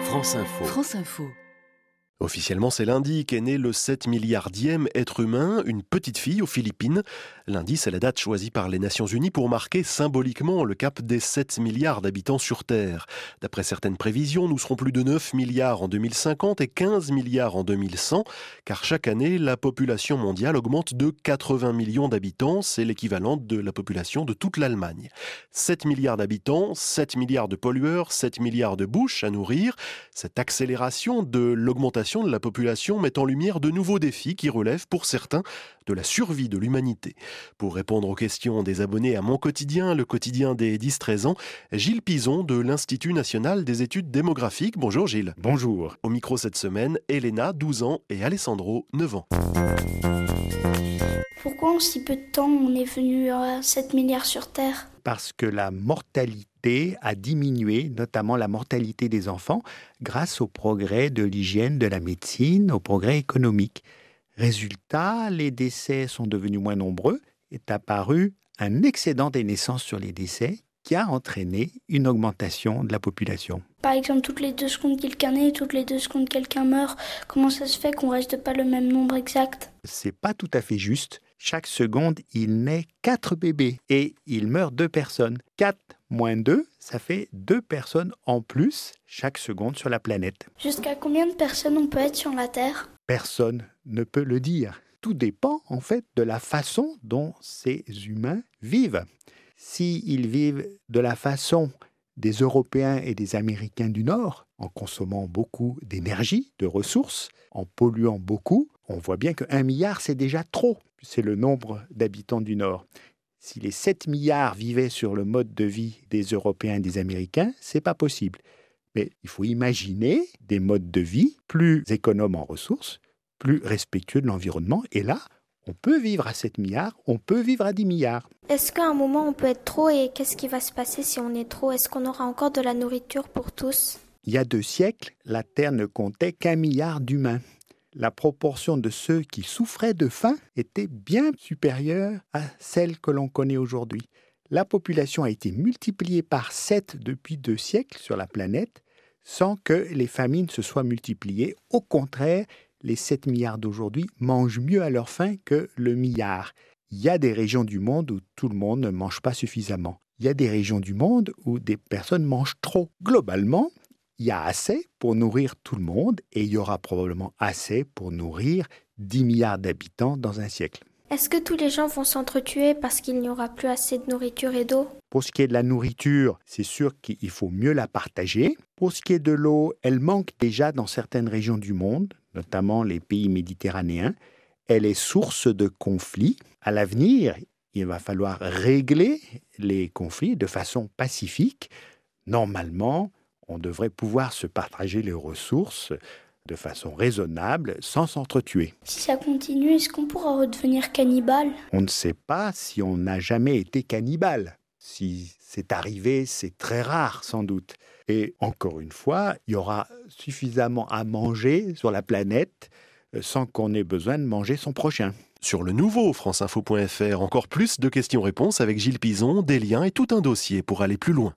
France Info. France Info. Officiellement, c'est lundi qu'est né le 7 milliardième être humain, une petite fille aux Philippines. Lundi, c'est la date choisie par les Nations Unies pour marquer symboliquement le cap des 7 milliards d'habitants sur Terre. D'après certaines prévisions, nous serons plus de 9 milliards en 2050 et 15 milliards en 2100, car chaque année, la population mondiale augmente de 80 millions d'habitants. C'est l'équivalent de la population de toute l'Allemagne. 7 milliards d'habitants, 7 milliards de pollueurs, 7 milliards de bouches à nourrir. Cette accélération de l'augmentation de la population met en lumière de nouveaux défis qui relèvent pour certains de la survie de l'humanité. Pour répondre aux questions des abonnés à Mon Quotidien, le quotidien des 10-13 ans, Gilles Pizon de l'Institut national des études démographiques. Bonjour Gilles. Bonjour. Au micro cette semaine, Elena, 12 ans, et Alessandro, 9 ans. Pourquoi en si peu de temps on est venu à 7 milliards sur Terre ? Parce que la mortalité a diminué, notamment la mortalité des enfants, grâce au progrès de l'hygiène, de la médecine, au progrès économique. Résultat, les décès sont devenus moins nombreux, est apparu un excédent des naissances sur les décès qui a entraîné une augmentation de la population. Par exemple, toutes les 2 secondes quelqu'un naît, toutes les 2 secondes quelqu'un meurt. Comment ça se fait qu'on reste pas le même nombre exact ? C'est pas tout à fait juste. Chaque seconde, il naît 4 bébés et il meurt 2 personnes. 4 moins 2, ça fait 2 personnes en plus chaque seconde sur la planète. Jusqu'à combien de personnes on peut être sur la Terre ? Personne ne peut le dire. Tout dépend en fait de la façon dont ces humains vivent. S'ils vivent de la façon des Européens et des Américains du Nord, en consommant beaucoup d'énergie, de ressources, en polluant beaucoup, on voit bien que 1 milliard, c'est déjà trop. C'est le nombre d'habitants du Nord. Si les 7 milliards vivaient sur le mode de vie des Européens et des Américains, c'est pas possible. Mais il faut imaginer des modes de vie plus économes en ressources, plus respectueux de l'environnement. Et là, on peut vivre à 7 milliards, on peut vivre à 10 milliards. Est-ce qu'à un moment on peut être trop et qu'est-ce qui va se passer si on est trop ? Est-ce qu'on aura encore de la nourriture pour tous ? Il y a 2 siècles, la Terre ne comptait qu'1 milliard d'humains. La proportion de ceux qui souffraient de faim était bien supérieure à celle que l'on connaît aujourd'hui. La population a été multipliée par 7 depuis 2 siècles sur la planète sans que les famines se soient multipliées. Au contraire, les 7 milliards d'aujourd'hui mangent mieux à leur faim que le milliard. Il y a des régions du monde où tout le monde ne mange pas suffisamment. Il y a des régions du monde où des personnes mangent trop. Globalement, il y a assez pour nourrir tout le monde et il y aura probablement assez pour nourrir 10 milliards d'habitants dans un siècle. Est-ce que tous les gens vont s'entretuer parce qu'il n'y aura plus assez de nourriture et d'eau ? Pour ce qui est de la nourriture, c'est sûr qu'il faut mieux la partager. Pour ce qui est de l'eau, elle manque déjà dans certaines régions du monde, notamment les pays méditerranéens. Elle est source de conflits. À l'avenir, il va falloir régler les conflits de façon pacifique. Normalement, on devrait pouvoir se partager les ressources de façon raisonnable, sans s'entretuer. Si ça continue, est-ce qu'on pourra redevenir cannibale ? On ne sait pas si on n'a jamais été cannibale. Si c'est arrivé, c'est très rare sans doute. Et encore une fois, il y aura suffisamment à manger sur la planète sans qu'on ait besoin de manger son prochain. Sur le nouveau franceinfo.fr, encore plus de questions-réponses avec Gilles Pizon, des liens et tout un dossier pour aller plus loin.